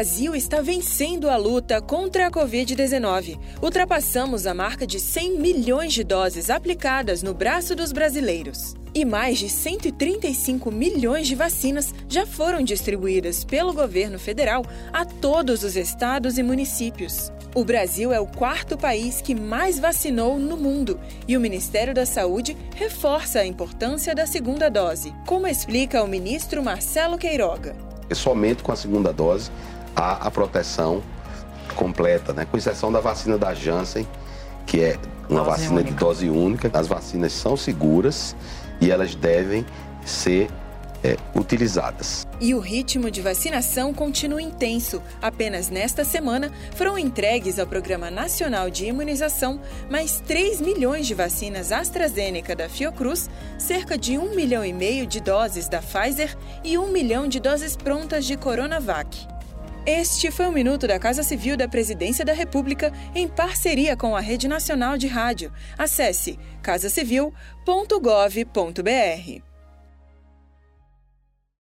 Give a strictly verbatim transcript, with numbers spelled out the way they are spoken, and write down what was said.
Brasil está vencendo a luta contra a covid dezenove. Ultrapassamos a marca de cem milhões de doses aplicadas no braço dos brasileiros. E mais de cento e trinta e cinco milhões de vacinas já foram distribuídas pelo governo federal a todos os estados e municípios. O Brasil é o quarto país que mais vacinou no mundo e o Ministério da Saúde reforça a importância da segunda dose, como explica o ministro Marcelo Queiroga. Somente com a segunda dose há a proteção completa, né? Com exceção da vacina da Janssen, que é uma dose vacina única. de dose única. As vacinas são seguras e elas devem ser é, utilizadas. E o ritmo de vacinação continua intenso. Apenas nesta semana foram entregues ao Programa Nacional de Imunização mais três milhões de vacinas AstraZeneca da Fiocruz, cerca de um milhão e meio de doses da Pfizer e um milhão de doses prontas de Coronavac. Este foi o Minuto da Casa Civil da Presidência da República em parceria com a Rede Nacional de Rádio. Acesse casa civil ponto gov ponto br.